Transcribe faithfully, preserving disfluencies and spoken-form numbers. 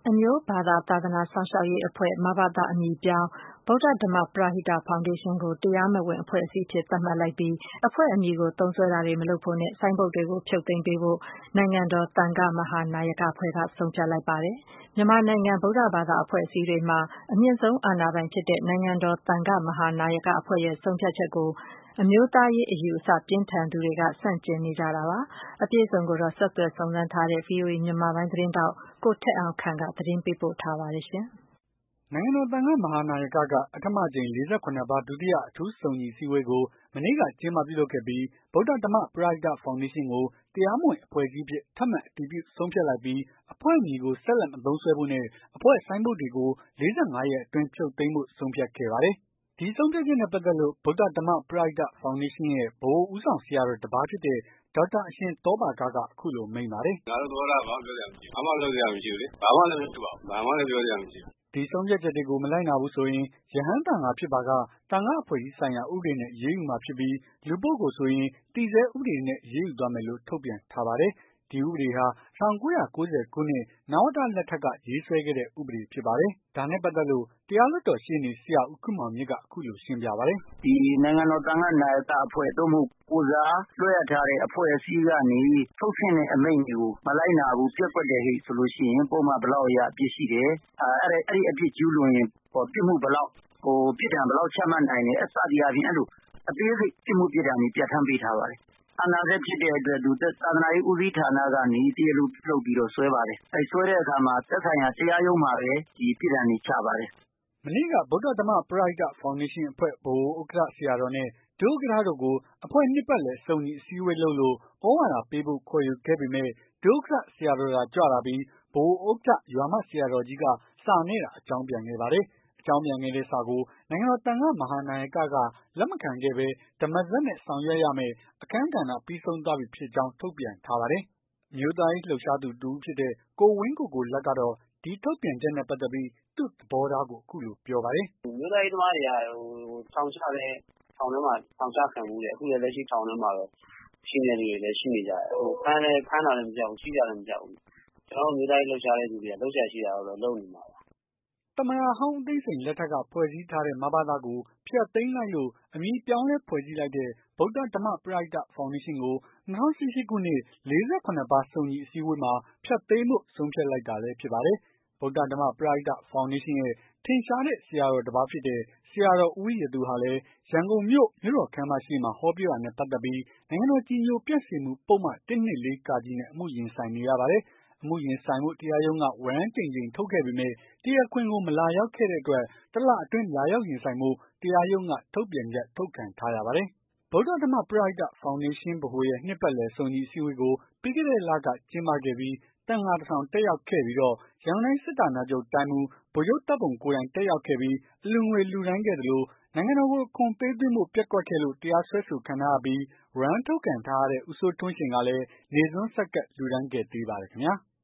အမျိုးဘာသာသာသနာစောင့်ရှောက်ရေးအဖွဲ့ မဘသ အမည်ပြောင်း ဗုဒ္ဓဓမ္မပရဟိတဖောင်ဒေးရှင်းကို တရားမဝင်အဖွဲ့အစည်းအဖြစ်သတ်မှတ်လိုက်ပြီး အဖွဲ့အမည်ကိုသုံးစွဲတာတွေမလုပ်ဖို့နဲ့ ဆိုင်းဘုတ်တွေကိုဖြုတ်သိမ်းပေးဖို့ နိုင်ငံတော်သံဃမဟာနာယကအဖွဲ့က ဆုံးဖြတ်လိုက်ပါတယ်။ မြန်မာနိုင်ငံ ဗုဒ္ဓဘာသာအဖွဲ့အစည်းတွေမှာ အမြင့်ဆုံးအာဏာပိုင်ဖြစ်တဲ့ နိုင်ငံတော်သံဃမဟာနာယကအဖွဲ့ရဲ့ဆုံးဖြတ်ချက်ကို အမျိုးသားရေးအယူအဆပြင်းထန်သူတွေက ဆန့်ကျင်နေကြတာပါ။ အပြည့်အစုံကိုတော့ ဆက်သွယ်စုံစမ်းထားတဲ့ ဗွီအိုအေမြန်မာပိုင်းသတင်းထောက် ကိုထက်အောင်ခန့်က သတင်းပေးပို့ထားပါတယ်။နိုင်ငံတော်သံဃမဟာနာယကက အဋ္ဌမအကြိမ် ၄၇ ပါး ဒုတိယအထူးစုံညီအစည်းအဝေးကို မနေ့က ကျင်းပပြုလုပ်ခဲ့ပြီး ဗုဒ္ဓဓမ္မပရဟိတဖောင်ဒေးရှင်းကို တရားမဝင်အဖွဲ့အစည်းအဖြစ် ထပ်မံအတည်ပြုဆုံးဖြတ်လိုက်ပြီး အဖွဲ့အမည်ကို ဆက်လက်မသုံးစွဲဖို့နဲ့ အဖွဲ့ဆိုင်းဘုတ်တွေကို ၄၅ ရက်အတွင်း ဖြုတ်သိမ်းဖို့ ဆုံးဖြတ်ခဲ့ပါတယ်။ ဒီဆုံးဖြတ်ချက်နဲ့ပတ်သက်လို့ ဗုဒ္ဓဓမ္မပရဟိတဖောင်ဒေးရှင်းရဲ့ ဗဟိုဦးဆောင်ဆရာတော်တပါးဖြစ်တဲ့ ဒေါက်တာအရှင်သောဘာကက အခုလိုမိန့်ပါတယ်။ "ငါတို့သဘောထားဘာမှပြောစရာမရှိဘူး။ ဘာမှလုပ်စရာမရှိဘူးလေ။ ဘာမှလည်းမဖြစ်ပါဘူး။ ဘာမှလည်းပြောစရာမရှိဘူး။" ဒီဆုံးဖြတ်ချက်တွေကို မလိုက်နာဘူးဆိုရင် ရဟန်းသံဃာဖြစ်ပါက သံဃာ့အဖွဲ့အစည်းဆိုင်ရာ ဥပဒေနဲ့ အရေးယူမှာဖြစ်ပြီး လူပုဂ္ဂိုလ်ဆိုရင် တည်ဆဲဥပဒေတွေနဲ့ အရေးယူသွားမယ်လို့ ထုတ်ပြန်ထားပါတယ်။ ဒီဥပဒေဟာ ၁၉၉၀ ခုနှစ် နဝတ လက်ထက်က ရေးဆွဲခဲ့တဲ့ ဥပဒေဖြစ်ပါတယ်။ ဒါနဲ့ပတ်သက်လို့ တရားလွှတ်တော်ရှေ့နေ ဆရာဦးခင်မောင်မြင့်က အခုလိုရှင်းပြပါတယ်။ "ဒီနိုင်ငံတော်သံဃနာယကအဖွဲ့ သို့မဟုတ် ကိုယ်စားလွှဲအပ်ထားတဲ့အဖွဲ့အစည်းကနေ ထုတ်ဆင့်တဲ့အမိန့်တွေကို မလိုက်နာဘူး ပျက်ကွက်တယ်ဆိုလို့ရှိရင် ပုဒ်မဘယ်လောက်အရ အပြစ်ရှိတယ်။ အဲ့ဒီအပြစ်ကျူးလွန်ရင် ပြစ်မှုဘယ်လောက် ပြစ်ဒဏ်ဘယ်လောက်ချမှတ်နိုင်တယ် စသည်အားဖြင့် အဲ့လိုအသေးစိတ် ပြစ်မှုပြစ်ဒဏ်တွေ ပြဌာန်းပေးထားပါတယ်။ အာဏာစက်ဖြစ်တဲ့အတွက် သာသနာရေးဦးစီးဌာနကနေ တရားလိုပြုလုပ်ပြီးတော့ စွဲပါတယ်။ အဲ့စွဲတဲ့အခါမှာ သက်ဆိုင်ရာတရားရုံးမှာပဲ ဒီပြစ်ဒဏ်တွေချပါတယ်။ " မနေ့က ဗုဒ္ဓဓမ္မပရဟိတဖောင်ဒေးရှင်းအဖွဲ့ ဗဟိုဥက္ကဋ္ဌ ဆရာတော်နဲ့ ဒုဥက္ကဋ္ဌတို့ကို အဖွဲ့နှစ်ပတ်လည်စုံညီအစည်းအဝေးလုပ်လို့ သြဝါဒပေးဖို့ ခေါ်ယူခဲ့ပေမယ့် ဒုဥက္ကဋ္ဌ ဆရာတော်သာကြွလာပြီး ဗဟိုဥက္ကဋ္ဌ ရွာမဆရာတော်ကြီးက စာနဲ့သာ အကြောင်းပြန်ခဲ့ပါတယ်။ အကြောင်းပြန်ခဲ့တဲ့စာကို နိုင်ငံတော်သံဃမဟာနာယကက လက်မခံခဲ့ဘဲ ဓမ္မစက်နဲ့ဆောင်ရွက်ရမယ့် အခန်းကဏ္ဍပြီးဆုံးသွားပြီဖြစ်ကြောင်း ထုတ်ပြန်ထားပါတယ်။ အမျိုးသားရေးလှုပ်ရှားသူတဦးဖြစ်တဲ့ ကိုဝင်းကိုကိုလတ်ကတော့ ဒီထုတ်ပြန်ချက်နဲ့ပတ်သက်ပြီး သူ့သဘောထားကို အခုလိုပြောပါတယ်။ "အမျိုးသားရေးသမားတွေက ထောင်ချလည်း ထောင်ထဲမှာ ထောင်ချခံဖူးတယ်။ အခုလည်းလက်ရှိထောင်ထဲမှာပဲ ရှိနေသူတွေလည်းရှိနေကြတယ်။ ဖမ်းလည်း ဖမ်းတာလည်းမကြောက်ဘူး ဆီးတာလည်းမကြောက်ဘူး။ ကျွန်တော်တို့အမျိုးသားရေးလှုပ်ရှားတဲ့သူတွေက လုပ်စရာရှိတာကိုတော့ လုပ်နေမှာပါ။ " သမ္မတဟောင်းဦးသိန်းစိန်လက်ထက်က ဖွဲ့စည်းထားတဲ့ မဘသကို ဖျက်သိမ်းလိုက်လို့ အမည်ပြောင်းလဲဖွဲ့စည်းလိုက်တဲ့ ဗုဒ္ဓဓမ္မပရဟိတဖောင်ဒေးရှင်းကို ၂၀၁၈ ခုနှစ် ၄၇ ပါးစုံညီအစည်းအဝေးမှာ ဖျက်သိမ်းဖို့ ဆုံးဖြတ်လိုက်တာလည်းဖြစ်ပါတယ်။ ဗုဒ္ဓဓမ္မပရဟိတဖောင်ဒေးရှင်းရဲ့ ထင်ရှားတဲ့ ဆရာတော်တပါးဖြစ်တဲ့ ဆရာတော်ဦးဝီရသူဟာလည်း ရန်ကုန်မြို့ မြို့တော်ခန်းမရှေ့မှာ ဟောပြောတာနဲ့ပတ်သက်ပြီး နိုင်ငံတော် အကြည်ညိုပျက်စေမှု ပုဒ်မ ၁၂၄ နဲ့ အမှုရင်ဆိုင်နေရပါတယ်။ အမှုရင်ဆိုင်ဖို့ တရားရုံးက ဝရမ်းကြိမ်ကြိမ်ထုတ်ခဲ့ပေမယ့် တရားခွင်ကို မလာရောက်ခဲ့တဲ့အတွက် တလအတွင်း လာရောက်ရင်ဆိုင်ဖို့ တရားရုံးက ထုတ်ပြန်ချက် ထုတ်ခံထားရပါတယ်။ ဗုဒ္ဓဓမ္မပရဟိတဖောင်ဒေးရှင်းဗဟိုရဲ့ နှစ်ပတ်လည်စုံညီအစည်းအဝေးကို ပြီးခဲ့တဲ့လက ကျင်းပခဲ့ပြီး သံဃာတထောင်တက်ရောက်ခဲ့ပြီးတော့ ရန်ကုန်တိုင်းစစ်ဌာနချုပ်တိုင်းမှူး ဗိုလ်ချုပ်တာ့ပုံကိုယ်တိုင်တက်ရောက်ခဲ့ပြီး အလှူငွေလှူဒါန်းခဲ့သလို နိုင်ငံတော်ကို အခွန်ပေးသွင်းဖို့ ပျက်ကွက်ခဲ့လို့ တရားစွဲဆိုခံထားရပြီး ဝရမ်းထုတ်ခံထားရတဲ့ ဦးစိုးထွန်းရှိန်ကလည်း နေ့ဆွမ်းဆက်ကပ်လှူဒါန်းခဲ့သေးပါတယ်ခင်ဗျာ။